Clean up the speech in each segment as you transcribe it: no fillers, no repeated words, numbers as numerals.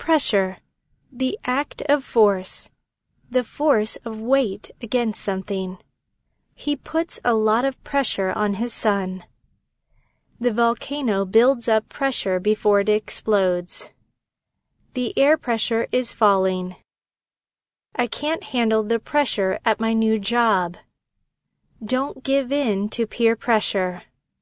pressure, the act of force, the force of weight against something. He puts a lot of pressure on his son. The volcano builds up pressure before it explodes. The air pressure is falling. I can't handle the pressure at my new job. Don't give in to peer pressure.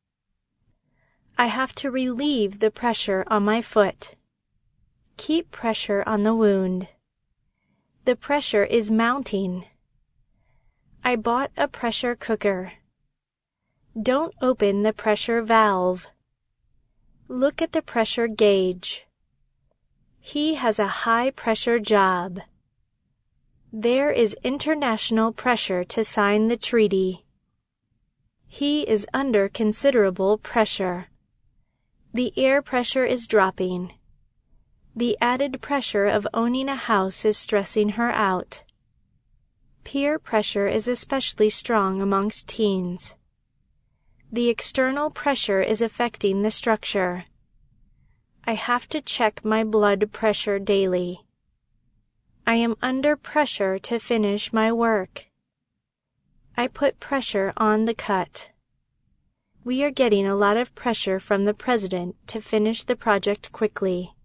I have to relieve the pressure on my foot. Keep pressure on the wound. The pressure is mounting. I bought a pressure cooker. Don't open the pressure valve. Look at the pressure gauge. He has a high-pressure job. There is international pressure to sign the treaty. He is under considerable pressure. The air pressure is dropping. The added pressure of owning a house is stressing her out. Peer pressure is especially strong amongst teens. The external pressure is affecting the structure. I have to check my blood pressure daily. I am under pressure to finish my work. I put pressure on the cut. We are getting a lot of pressure from the president to finish the project quickly.